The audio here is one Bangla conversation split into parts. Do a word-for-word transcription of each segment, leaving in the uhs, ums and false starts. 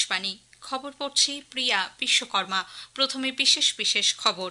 আকাশবাণী খবর পড়ছি প্রিয়া বিশ্বকর্মা। প্রথমে বিশেষ বিশেষ খবর।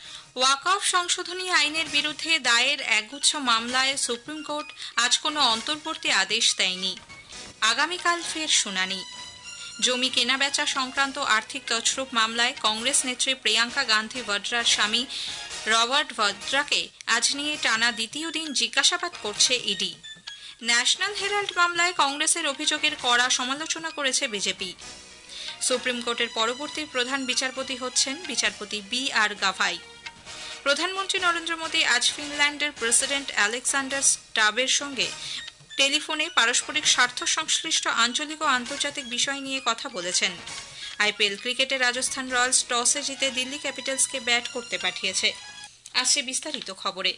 ওয়াকফ সংশোধনী আইনের বিরুদ্ধে দায়ের একগুচ্ছ মামলায় সুপ্রিম কোর্ট আজ কোনো অন্তর্বর্তী আদেশ দেয়নি। আগামীকাল ফের শুনানি। জমি কেনাবেচা সংক্রান্ত আর্থিক তছরূপ মামলায় কংগ্রেস নেত্রী প্রিয়াঙ্কা গান্ধী ভদ্রার স্বামী রবার্ট ভদ্রাকে আজ নিয়ে টানা দ্বিতীয় দিন জিজ্ঞাসাবাদ করছে ইডি। ন্যাশনাল হেরাল্ড মামলায় কংগ্রেসের অভিযোগের কড়া সমালোচনা করেছে বিজেপি। সুপ্রিম কোর্টের পরবর্তী প্রধান বিচারপতি হচ্ছেন বিচারপতি বি আর গাভাই। প্রধানমন্ত্রী নরেন্দ্র মোদী আজ ফিনল্যান্ডের প্রেসিডেন্ট আলেকজান্ডার স্টাবের সঙ্গে টেলিফোনে পারস্পরিক স্বার্থ সংশ্লিষ্ট আঞ্চলিক ও আন্তর্জাতিক বিষয় নিয়ে কথা বলেছেন। আইপিএল ক্রিকেটে রাজস্থান রয়্যালস টসে জিতে দিল্লি ক্যাপিটালসকে ব্যাট করতে পাঠিয়েছে। আসছে বিস্তারিত খবরে।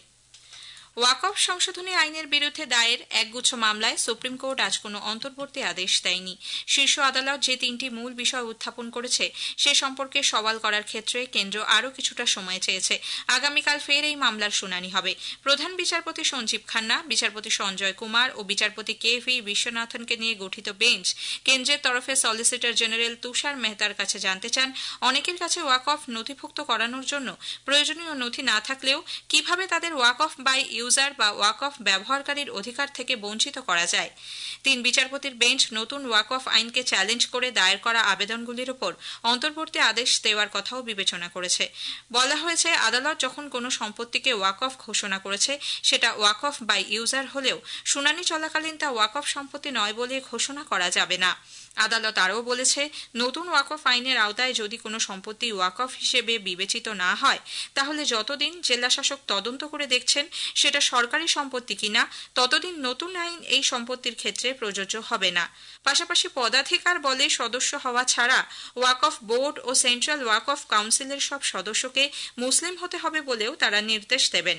ওয়াকফ সংশোধনী আইনের বিরুদ্ধে দায়ের একগুচ্ছ মামলায় সুপ্রিম কোর্ট আজ কোনো অন্তর্বর্তী আদেশ দেয়নি। শীর্ষ আদালত যে তিনটি মূল বিষয় উত্থাপন করেছে সে সম্পর্কে সওয়াল করার ক্ষেত্রে কেন্দ্র আরও কিছুটা সময় চেয়েছে। আগামীকাল ফের এই মামলার শুনানি হবে। প্রধান বিচারপতি সঞ্জীব খান্না, বিচারপতি সঞ্জয় কুমার ও বিচারপতি কে ভি বিশ্বনাথনকে নিয়ে গঠিত বেঞ্চ কেন্দ্রের তরফে সলিসিটর জেনারেল তুষার মেহতার কাছে জানতে চান, অনেকের কাছে ওয়াকফ নথিভুক্ত করানোর জন্য প্রয়োজনীয় নথি না থাকলেও কিভাবে তাদের ওয়াকফ বাই ইউজার বা ওয়াকফ ব্যবহারকারীর অধিকার থেকে বঞ্চিত করা যায়। তিন বিচারপতির বেঞ্চ নতুন ওয়াকফ আইনকে চ্যালেঞ্জ করে দায়ের করা আবেদনগুলির উপর অন্তর্বর্তী আদেশ দেওয়ার কথাও বিবেচনা করেছে। বলা হয়েছে, আদালত যখন কোনো সম্পত্তিকে ওয়াকফ ঘোষণা করেছে সেটা ওয়াকফ বাই ইউজার হলেও শুনানি চলাকালীন তা ওয়াকফ সম্পত্তি নয় বলে ঘোষণা করা যাবে না। আদালত আরও বলেছে, নতুন ওয়াকফ আইনের আওতায় যদি কোনো সম্পত্তি ওয়াকফ হিসেবে বিবেচিত না হয় তাহলে যতদিন জেলাশাসক তদন্ত করে দেখছেন সেটা সরকারি সম্পত্তি কিনা ততদিন নতুন আইন এই সম্পত্তির ক্ষেত্রে প্রযোজ্য হবে না। পাশাপাশি পদাধিকার বলে সদস্য হওয়া ছাড়া ওয়াকফ বোর্ড ও সেন্ট্রাল ওয়াকফ কাউন্সিলের সব সদস্যকে মুসলিম হতে হবে বলেও তারা নির্দেশ দেবেন।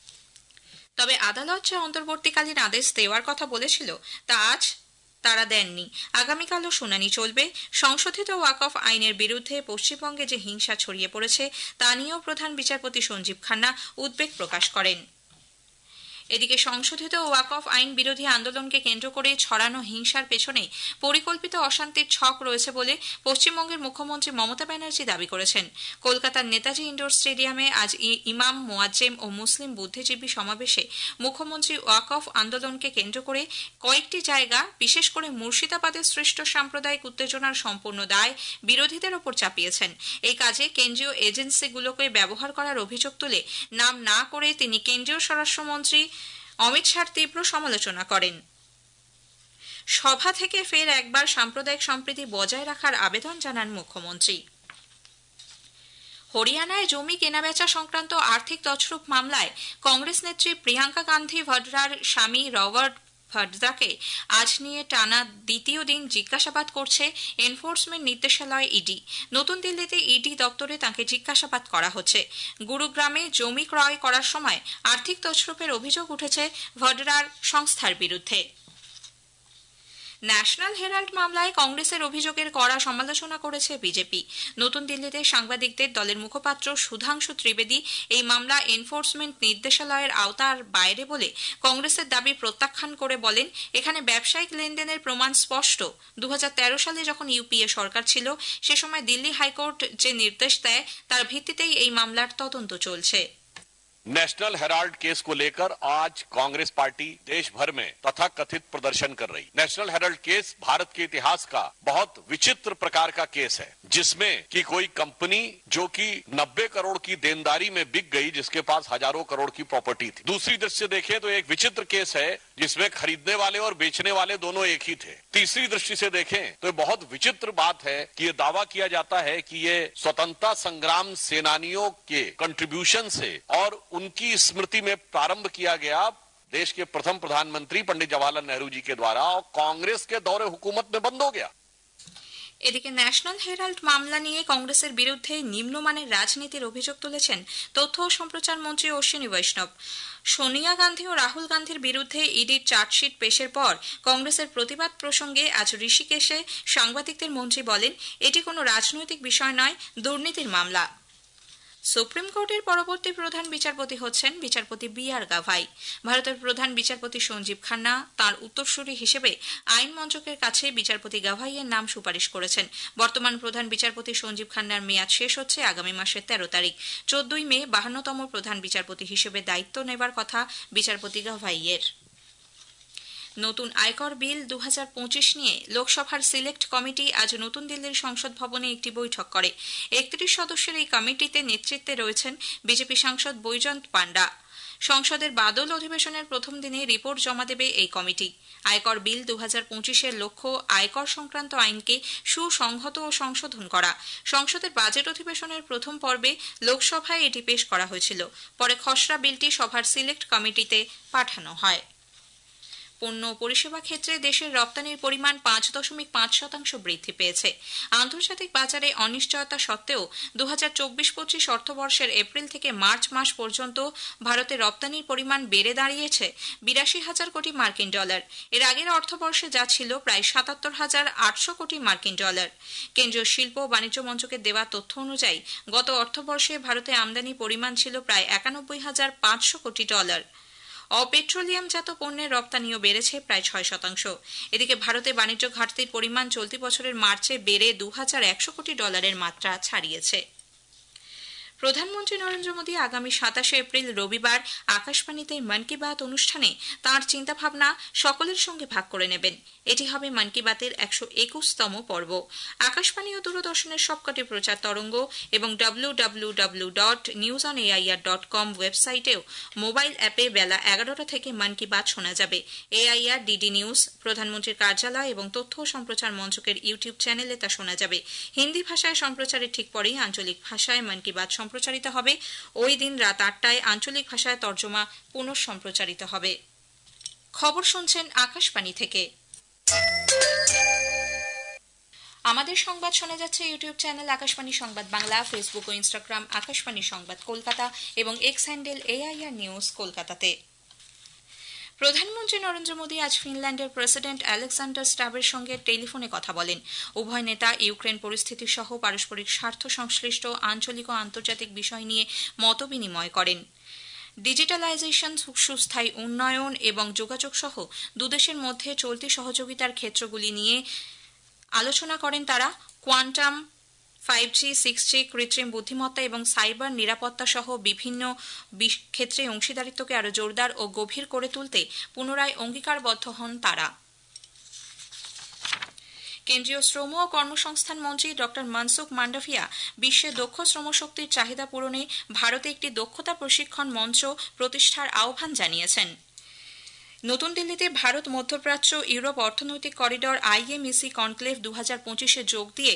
তবে আদালত যে অন্তর্বর্তীকালীন আদেশ দেওয়ার কথা বলেছিল তা আজ তারা দেননি। আগামীকালও শুনানি চলবে। সংশোধিত ওয়াকফ আইনের বিরুদ্ধে পশ্চিমবঙ্গে যে হিংসা ছড়িয়ে পড়েছে তা নিয়েও প্রধান বিচারপতি সঞ্জীব খান্না উদ্বেগ প্রকাশ করেন। এদিকে সংশোধিত ওয়াকফ আইন বিরোধী আন্দোলনকে কেন্দ্র করে ছড়ানো হিংসার পেছনে পরিকল্পিত অশান্তির ছক রয়েছে বলে পশ্চিমবঙ্গের মুখ্যমন্ত্রী মমতা ব্যানার্জি দাবি করেছেন। কলকাতার নেতাজি ইন্ডোর স্টেডিয়ামে আজ ইমাম, মোয়াজ্জেম ও মুসলিম বুদ্ধিজীবী সমাবেশে মুখ্যমন্ত্রী ওয়াকফ আন্দোলনকে কেন্দ্র করে কয়েকটি জায়গা, বিশেষ করে মুর্শিদাবাদের সৃষ্ট সাম্প্রদায়িক উত্তেজনার সম্পূর্ণ দায় বিরোধীদের ওপর চাপিয়েছেন। এই কাজে কেন্দ্রীয় এজেন্সিগুলোকে ব্যবহার করার অভিযোগ তুলে নাম না করে তিনি কেন্দ্রীয় স্বরাষ্ট্রমন্ত্রী অমিত শাহর তীব্র সমালোচনা করেন। সভা থেকে ফের একবার সাম্প্রদায়িক সম্প্রীতি বজায় রাখার আবেদন জানান মুখ্যমন্ত্রী। হরিয়ানায় জমি কেনাবেচা সংক্রান্ত আর্থিক তছরূপ মামলায় কংগ্রেস নেত্রী প্রিয়াঙ্কা গান্ধী ভদ্রার স্বামী রবার্ট ভদ্রাকে আজ নিয়ে টানা দ্বিতীয় দিন জিজ্ঞাসাবাদ করছে এনফোর্সমেন্ট নির্দেশালয় ইডি। নতুন দিল্লিতে ইডি দপ্তরে তাঁকে জিজ্ঞাসাবাদ করা হচ্ছে। গুরুগ্রামে জমি ক্রয় করার সময় আর্থিক তছরূপের অভিযোগ উঠেছে ভদ্রার সংস্থার বিরুদ্ধে। ন্যাশনাল হেরাল্ড মামলায় কংগ্রেসের অভিযোগের কড়া সমালোচনা করেছে বিজেপি। নতুন দিল্লিতে সাংবাদিকদের দলের মুখপাত্র সুধাংশু ত্রিবেদী এই মামলা এনফোর্সমেন্ট নির্দেশালয়ের আওতার বাইরে বলে কংগ্রেসের দাবি প্রত্যাখ্যান করে বলেন, এখানে ব্যবসায়িক লেনদেনের প্রমাণ স্পষ্ট। দু হাজার তেরো সালে যখন ইউপিএ সরকার ছিল সে সময় দিল্লি হাইকোর্ট যে নির্দেশ দেয় তার ভিত্তিতেই এই মামলার তদন্ত চলছে। नेशनल हेराल्ड केस को लेकर आज कांग्रेस पार्टी देश भर में तथाकथित प्रदर्शन कर रही। नेशनल हेराल्ड केस भारत के इतिहास का बहुत विचित्र प्रकार का केस है, जिसमें कि कोई कंपनी जो कि नब्बे करोड़ की देनदारी में बिक गई, जिसके पास हजारों करोड़ की प्रॉपर्टी थी। दूसरी दृष्टि से देखें तो एक विचित्र केस है जिसमें खरीदने वाले और बेचने वाले दोनों एक ही थे। तीसरी दृष्टि से देखें तो बहुत विचित्र बात है कि ये दावा किया जाता है कि ये स्वतंत्रता संग्राम सेनानियों के कंट्रीब्यूशन से और उनकी स्मृति में प्रारंभ किया गया देश के प्रथम प्रधानमंत्री पंडित जवाहरलाल नेहरू जी के द्वारा, और कांग्रेस के दौरे हुकूमत में बंद हो गया। এদিকে ন্যাশনাল হেরাল্ড মামলা নিয়ে কংগ্রেসের বিরুদ্ধে নিম্নমানের রাজনীতির অভিযোগ তুলেছেন তথ্য ও সম্প্রচার মন্ত্রী অশ্বিনী বৈষ্ণব। সোনিয়া গান্ধী ও রাহুল গান্ধীর বিরুদ্ধে ইডির চার্জশিট পেশের পর কংগ্রেসের প্রতিবাদ প্রসঙ্গে আজ ঋষিকেশে সাংবাদিকদের মন্ত্রী বলেন, এটি কোনো রাজনৈতিক বিষয় নয়, দুর্নীতির মামলা। সুপ্রিম কোর্টের পরবর্তী প্রধান বিচারপতি হচ্ছেন বিচারপতি বি আর গাভাই। ভারতের প্রধান বিচারপতি সঞ্জীব খান্না তার উত্তরসূরি হিসেবে আইন মন্ত্রকের কাছে বিচারপতি গাভাইয়ের নাম সুপারিশ করেছেন। বর্তমান প্রধান বিচারপতি সঞ্জীব খান্নার মেয়াদ শেষ হচ্ছে আগামী মাসের তেরো তারিখ। চোদ্দই মে বাহান্নতম প্রধান বিচারপতি হিসেবে দায়িত্ব নেবার কথা বিচারপতি গাভাইয়ের। নতুন আয়কর বিল দু হাজার পঁচিশ নিয়ে লোকসভার সিলেক্ট কমিটি আজ নতুন দিল্লির সংসদ ভবনে একটি বৈঠক করে। একত্রিশ সদস্যের এই কমিটিতে নেতৃত্বে রয়েছেন বিজেপি সাংসদ বৈজয়ন্ত পান্ডা। সংসদের বাদল অধিবেশনের প্রথম দিনে রিপোর্ট জমা দেবে এই কমিটি। আয়কর বিল দু হাজার পঁচিশের লক্ষ্য আয়কর সংক্রান্ত আইনকে সুসংহত ও সংশোধন করা। সংসদের বাজেট অধিবেশনের প্রথম পর্বে লোকসভায় এটি পেশ করা হয়েছিল। পরে খসড়া বিলটি সভার সিলেক্ট কমিটিতে পাঠানো হয়। পণ্য পরিষেবা ক্ষেত্রে দেশের রপ্তানির পরিমাণ পাঁচ দশমিক পাঁচ শতাংশ বৃদ্ধি পেয়েছে। আন্তর্জাতিক বাজারে অনিশ্চয়তা সত্ত্বেও দু হাজার চব্বিশ পঁচিশ অর্থবর্ষের এপ্রিল থেকে মার্চ মাস পর্যন্ত ভারতে রপ্তানির পরিমাণ বেড়ে দাঁড়িয়েছে বিরাশি হাজার কোটি মার্কিন ডলার। এর আগের অর্থবর্ষে যা ছিল প্রায় সাতাত্তর হাজার আটশো কোটি মার্কিন ডলার। কেন্দ্রীয় শিল্প ও বাণিজ্য মন্ত্রকের দেওয়া তথ্য অনুযায়ী গত অর্থবর্ষে ভারতে আমদানি পরিমাণ ছিল প্রায় একানব্বই হাজার পাঁচশো কোটি ডলার। অপেট্রোলিয়ামজাত পণ্যের রপ্তানিও বেড়েছে প্রায় ছয় শতাংশ। এদিকে ভারতে বাণিজ্য ঘাটতির পরিমাণ চলতি বছরের মার্চে বেড়ে দু হাজার একশো কোটি ডলারের মাত্রা ছাড়িয়েছে। প্রধানমন্ত্রী নরেন্দ্র মোদী আগামী সাতাশে এপ্রিল রবিবার আকাশবাণীতে মন কি বাত অনুষ্ঠানে তাঁর চিন্তাভাবনা সকলের সঙ্গে ভাগ করে নেবেন। এটি হবে মন কি বাতের একশো একুশতম পর্ব। আকাশবাণী ও দূরদর্শনের সবকটি প্রচার তরঙ্গ এবং W W W dot news on AIR dot com ওয়েবসাইটেও মোবাইল অ্যাপে বেলা এগারোটা থেকে মন কি বাত শোনা যাবে। এআইআর, ডিডি নিউজ, প্রধানমন্ত্রীর কার্যালয় এবং তথ্য ও সম্প্রচার মন্ত্রকের ইউটিউব চ্যানেলে তা শোনা যাবে। হিন্দি ভাষায় সম্প্রচারের ঠিক পরেই আঞ্চলিক ভাষায় মন কি বাত সম্প্রচারিত হবে। ওই দিন রাত আটটায় আঞ্চলিক ভাষায় তর্জমা পুনঃ সম্প্রচারিত হবে। খবর শুনছেন আকাশবাণী থেকে। আমাদের সংবাদ শোনা যাচ্ছে ইউটিউব চ্যানেল আকাশবাণী সংবাদ বাংলা, ফেসবুক ও ইনস্টাগ্রাম আকাশবাণী সংবাদ কলকাতা এবং এক্স হ্যান্ডেল এআইআর নিউজ কলকাতাতে। প্রধানমন্ত্রী নরেন্দ্র মোদী আজ ফিনল্যান্ডের প্রেসিডেন্ট আলেকজান্ডার স্টাবের সঙ্গে টেলিফোনে কথা বলেন। উভয় নেতা ইউক্রেন পরিস্থিতি সহ পারস্পরিক স্বার্থ সংশ্লিষ্ট আঞ্চলিক ও আন্তর্জাতিক বিষয় নিয়ে মতবিনিময় করেন। ডিজিটালাইজেশন, সুস্থায়ী উন্নয়ন এবং যোগাযোগ সহ দুদেশের মধ্যে চলতি সহযোগিতার ক্ষেত্রগুলি নিয়ে আলোচনা করেন তারা। Quantum, five G, six G, কৃত্রিম বুদ্ধিমত্তা এবং সাইবার নিরাপত্তা সহ বিভিন্ন ক্ষেত্রে অংশীদারিত্বকে আরও জোরদার ও গভীর করে তুলতে পুনরায় অঙ্গীকারবদ্ধ হন তারা। কেন্দ্রীয় শ্রম ও কর্মসংস্থান মন্ত্রী ডক্টর মনসুখ মান্ডাভিয়া বিশ্বে দক্ষ শ্রমশক্তির চাহিদা পূরণে ভারতে একটি দক্ষতা প্রশিক্ষণ মঞ্চ প্রতিষ্ঠার আহ্বান জানিয়েছেন। নতুন দিল্লিতে ভারত মধ্যপ্রাচ্য ইউরোপ অর্থনৈতিক করিডর আইএমইসি কনক্লেভ দু হাজার পঁচিশে যোগ দিয়ে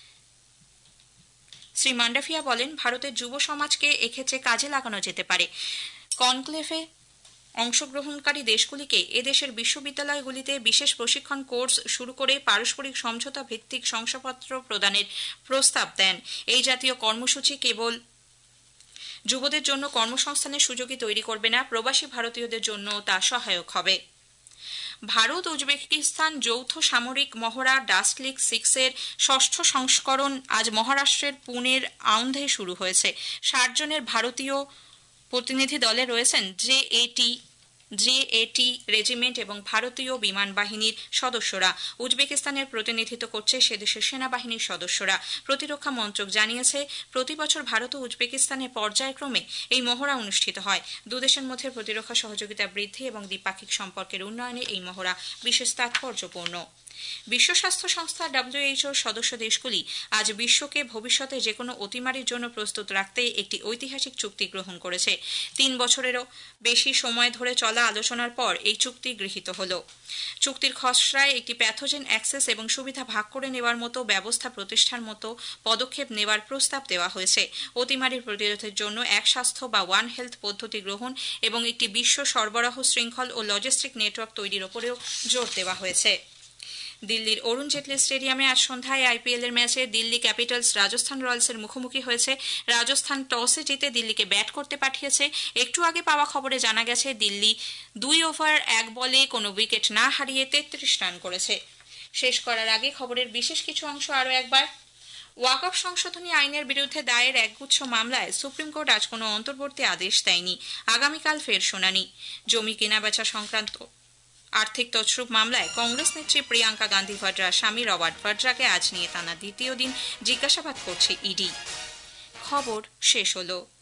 শ্রী মান্ডাভিয়া বলেন, ভারতের যুব সমাজকে এক্ষেত্রে কাজে লাগানো যেতে পারে। কনক্লেভে অংশগ্রহণকারী দেশগুলিকে এদেশের বিশ্ববিদ্যালয়গুলিতে বিশেষ প্রশিক্ষণ কোর্স শুরু করে পারস্পরিক সমঝোতা ভিত্তিক শংসাপত্র প্রদানের প্রস্তাব দেন। এই জাতীয় কর্মসূচি কেবল যুবদের জন্য কর্মসংস্থানের সুযোগই তৈরি করবে না, প্রবাসী ভারতীয়দের জন্য তা সহায়ক হবে। ভারত উজবেকিস্তান যৌথ সামরিক মহড়া ডাস্ট লিগ সিক্সের ষষ্ঠ সংস্করণ আজ মহারাষ্ট্রের পুনের আউন্ধে শুরু হয়েছে। ষাট জনের ভারতীয় প্রতিনিধি দলে রয়েছেন জে এটি জে এটি রেজিমেন্ট এবং ভারতীয় বিমান বাহিনীর সদস্যরা। উজবেকিস্তানের প্রতিনিধিত্ব করছে সেদেশের সেনাবাহিনীর সদস্যরা। প্রতিরক্ষা মন্ত্রক জানিয়েছে, প্রতি বছর ভারত ও উজবেকিস্তানের পর্যায়ক্রমে এই মহড়া অনুষ্ঠিত হয়। দুদেশের মধ্যে প্রতিরক্ষা সহযোগিতা বৃদ্ধি এবং দ্বিপাক্ষিক সম্পর্কের উন্নয়নে এই মহড়া বিশেষ তাৎপর্যপূর্ণ। বিশ্ব স্বাস্থ্য সংস্থা ডব্লিউএইচওর সদস্য দেশগুলি আজ বিশ্বকে ভবিষ্যতে যে কোনো অতিমারির জন্য প্রস্তুত রাখতে একটি ঐতিহাসিক চুক্তি গ্রহণ করেছে। তিন বছরেরও বেশি সময় ধরে চলা আলোচনার পর এই চুক্তি গৃহীত হল। চুক্তির খসড়ায় একটি প্যাথোজেন অ্যাক্সেস এবং সুবিধা ভাগ করে নেওয়ার মতো ব্যবস্থা প্রতিষ্ঠার মতো পদক্ষেপ নেওয়ার প্রস্তাব দেওয়া হয়েছে। অতিমারির প্রতিরোধের জন্য এক স্বাস্থ্য বা ওয়ান হেলথ পদ্ধতি গ্রহণ এবং একটি বিশ্ব সরবরাহ শৃঙ্খল ও লজিস্টিক নেটওয়ার্ক তৈরির উপরেও জোর দেওয়া হয়েছে। দিল্লির অরুণ জেটলি স্টেডিয়ামে আজ সন্ধ্যায় আইপিএল এর ম্যাচে দিল্লি ক্যাপিটালস রাজস্থান রয়্যালসের মুখোমুখি হয়েছে। রাজস্থান টসে জিতে দিল্লিকে ব্যাট করতে পাঠিয়েছে। একটু আগে পাওয়া খবরে জানা গেছে, দিল্লি দুই ওভার এক বলে কোনো উইকেট না হারিয়ে তেত্রিশ রান করেছে। শেষ করার আগে খবরের বিশেষ কিছু অংশ আরও একবার। ওয়াকফ সংশোধনী আইনের বিরুদ্ধে দায়ের একগুচ্ছ মামলায় সুপ্রিম কোর্ট আজ কোনো অন্তর্বর্তী আদেশ দেয়নি। আগামীকাল ফের শুনানি। জমি কেনাবেচা সংক্রান্ত আর্থিক তছরূপ মামলায় কংগ্রেস নেত্রী প্রিয়াঙ্কা গান্ধী ভাড্রার স্বামী রবার্ট ভাড্রাকে আজ নিয়ে টানা দ্বিতীয় দিন জিজ্ঞাসাবাদ করছে ইডি। খবর শেষ হলো।